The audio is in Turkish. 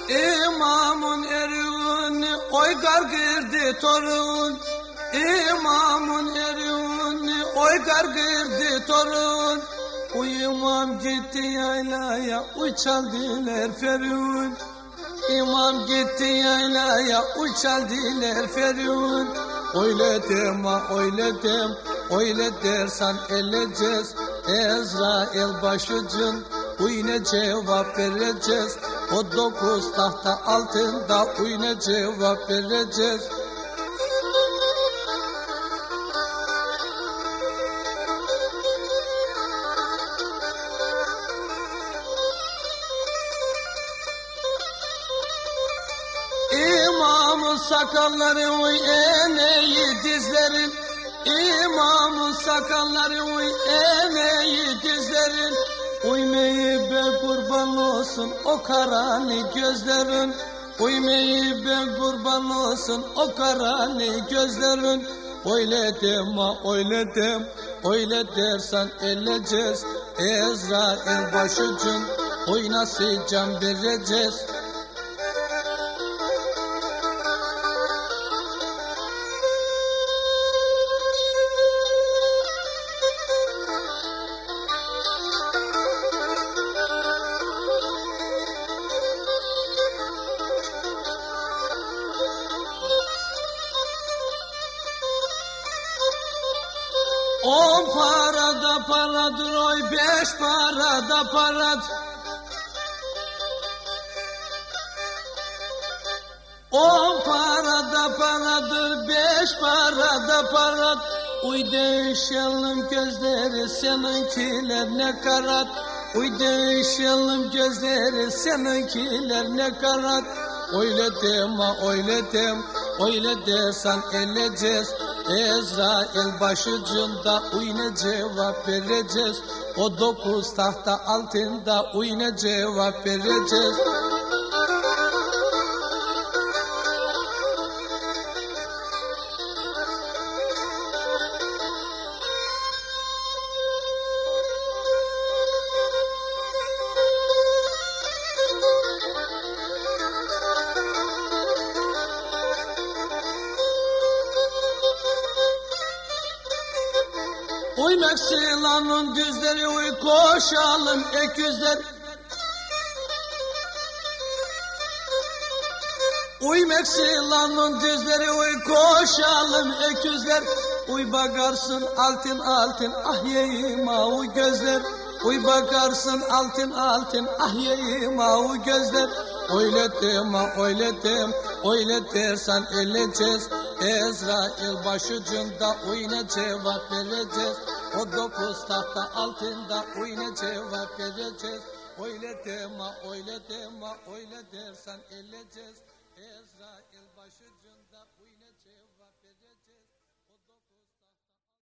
İmamın erun oy gargırdı torun. İmamın erun oy gargırdı torun. İmam gitti yaylaya uçaldılar ferun. İmam gitti yaylaya uçaldılar ferun. Öyle deme öyle dem, öyle dersen eleceğiz. Ezrail başucun uyne cevap vereceğiz. O 9 tahta altında uyne cevap vereceğiz. İmamın sakalları uy eneği dizlerin. İmamın sakalları uy eneği dizlerin. Uymeyi be kurban olsun o karani gözlerin. Uymeyi be kurban olsun o karani gözlerin. Öyle deme öyle dem, öyle dersen eleceğiz. Ezrail başucun oynası can vereceğiz. On parada paradır oy 5 parada parad. On parada paradır 5 parada parad. Uy değişelim gözleri seninkiler ne karat. Uy değişelim gözleri seninkiler ne karat. Öyle deme öyle dem, öyle dersen eleceğiz. Ezrail başucunda uyne cevap vereceğiz. O 9 tahta altında uyne cevap vereceğiz. Uy Meksilan'ın düzleri uy koşalım eküzler. Uy Meksilan'ın düzleri uy koşalım eküzler. Uy bakarsın altın altın ah yeyim avu gözler. Uy bakarsın altın altın ah yeyim avu gözler. Öyle deme öyle dem, öyle dersen eleceğiz. Ezrail başucunda uyne cevap vereceğiz. O 9 tahta altında uyne cevap vereceğiz. Öyle deme öyle deme öyle dersen eleceğiz. Ezrail